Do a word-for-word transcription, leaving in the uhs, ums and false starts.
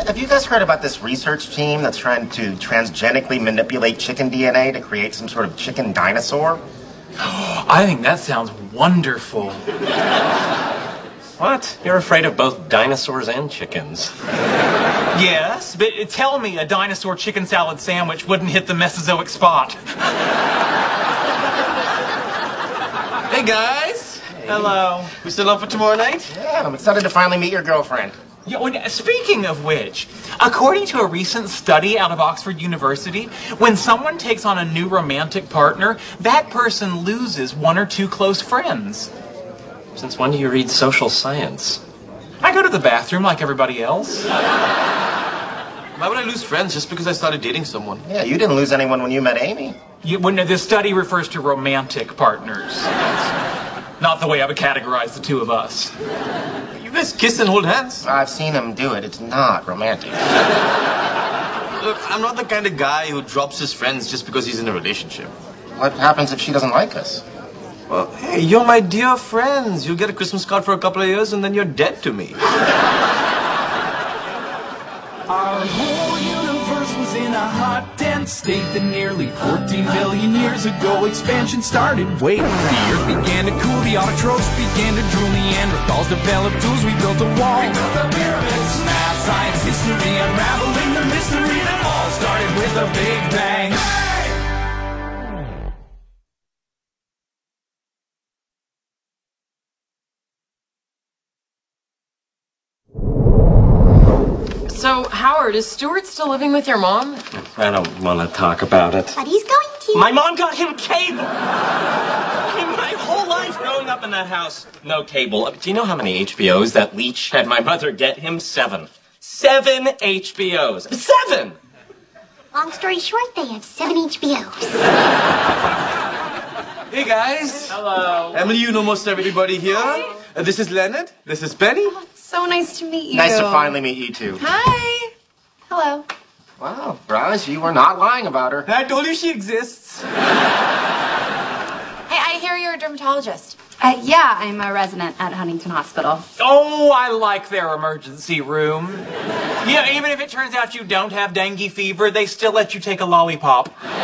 have you guys heard about this research team that's trying to transgenically manipulate chicken D N A to create some sort of chicken dinosaur? I think that sounds wonderful. What? You're afraid of both dinosaurs and chickens. Yes, but tell me a dinosaur chicken salad sandwich wouldn't hit the Mesozoic spot. Hey, guys. Hey. Hello. We still up for tomorrow night? Yeah, I'm excited to finally meet your girlfriend. Yeah, well, speaking of which, according to a recent study out of Oxford University, when someone takes on a new romantic partner, that person loses one or two close friends. Since when do you read social science? I go to the bathroom like everybody else. Why would I lose friends just because I started dating someone? Yeah, you didn't lose anyone when you met Amy. You, when this study refers to romantic partners. Not the way I would categorize the two of us. You guys kiss and hold hands? I've seen him do it. It's not romantic. Look, I'm not the kind of guy who drops his friends just because he's in a relationship. What happens if she doesn't like us? Well, hey, you're my dear friends. You'll get a Christmas card for a couple of years and then you're dead to me. Our whole universe was in a hot, dense state that nearly fourteen billion years ago expansion started. Wait, the earth began to cool, the autotrophs began to drool, Neanderthals developed tools, we built a wall. We built the pyramids, math, science, history, unraveling the mystery that all started with a big bang. So, Howard, is Stuart still living with your mom? I don't want to talk about it. But he's going to. My mom got him cable! I mean, my whole life growing up in that house, no cable. Do you know how many H B Os that Leech had my mother get him? Seven. Seven H B Os. Seven! Long story short, they have seven H B Os. Hey, guys. Hello. Emily, you know most everybody here. Uh, this is Leonard. This is Penny. Oh, it's so nice to meet you. Nice to finally meet you two. Hi. Hello. Wow, Raj, you were not lying about her. I told you she exists. Hey, I hear you're a dermatologist. Uh, yeah, I'm a resident at Huntington Hospital. Oh, I like their emergency room. Yeah, even if it turns out you don't have dengue fever, they still let you take a lollipop.